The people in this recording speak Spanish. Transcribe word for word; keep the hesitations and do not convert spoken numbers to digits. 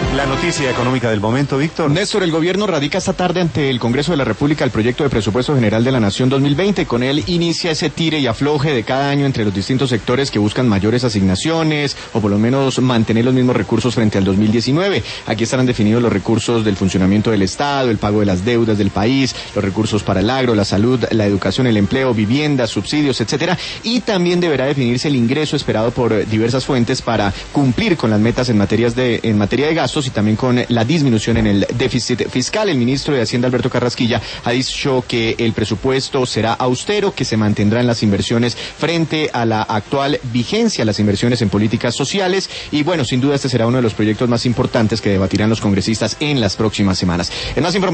La noticia económica del momento, Víctor. Néstor, el gobierno radica esta tarde ante el Congreso de la República el proyecto de presupuesto general de la Nación dos mil veinte. Con él inicia ese tire y afloje de cada año entre los distintos sectores que buscan mayores asignaciones o por lo menos mantener los mismos recursos frente al dos mil diecinueve. Aquí estarán definidos los recursos del funcionamiento del Estado, el pago de las deudas del país, los recursos para el agro, la salud, la educación, el empleo, viviendas, subsidios, etcétera. Y también deberá definirse el ingreso esperado por diversas fuentes para cumplir con las metas en materias de en materia de gastos y también con la disminución en el déficit fiscal. El ministro de Hacienda, Alberto Carrasquilla, ha dicho que el presupuesto será austero, que se mantendrán las inversiones frente a la actual vigencia, las inversiones en políticas sociales, y bueno, sin duda este será uno de los proyectos más importantes que debatirán los congresistas en las próximas semanas. En más información